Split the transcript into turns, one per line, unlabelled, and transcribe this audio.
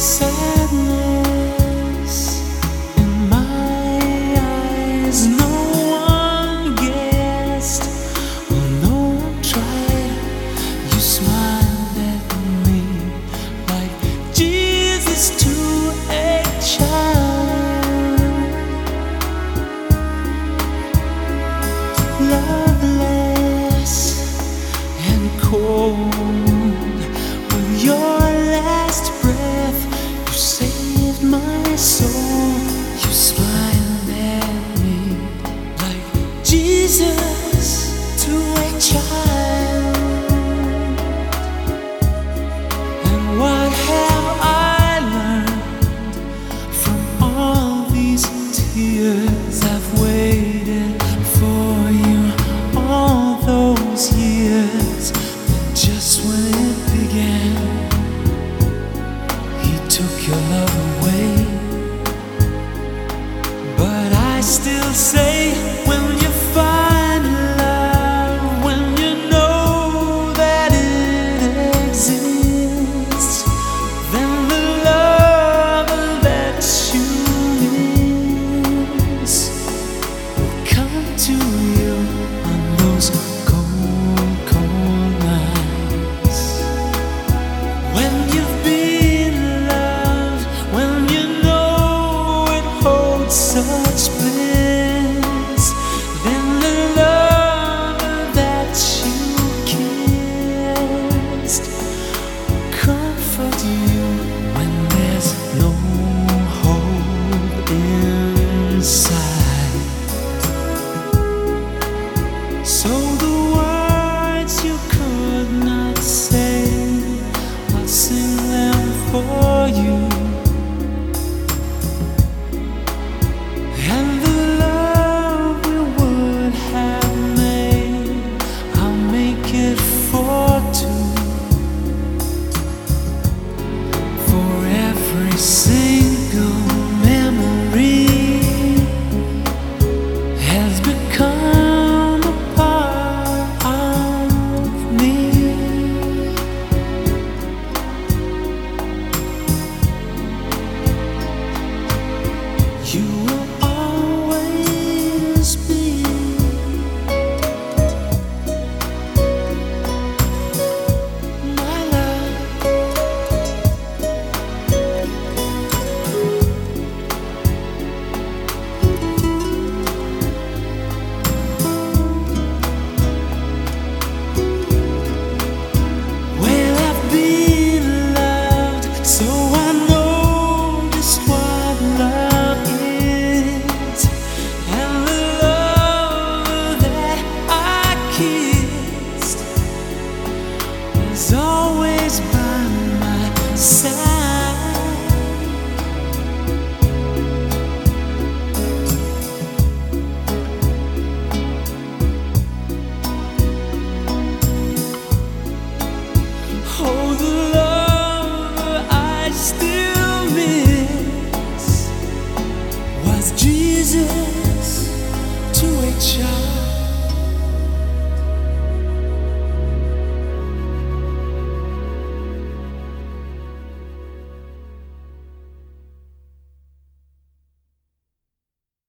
sadness in my eyes. No one guessed, oh, no one tried. You smiled at me like Jesus to a child. Loveless and cold, with your last breath, you saved my soul. You smiled at me like Jesus to a child. And what have I learned from all these tears? I've waited for you all those years, and just when it began, he took your love away. But I still say, when you find love, when you know that it exists, then the love that you miss will come to you on those cold, cold nights. When you've been loved, when you know it holds such bliss, then the love that you kissed will comfort you when there's no hope inside. So the words you could not say, I'll sing them for you. And the love we would have made, I'll make it for two. For every single memory has become a part of me. You will always be my love. Well, I've been loved, so I know just what love is. And the love that I kissed is always by my side. Oh, the love I still miss was Jesus to a child.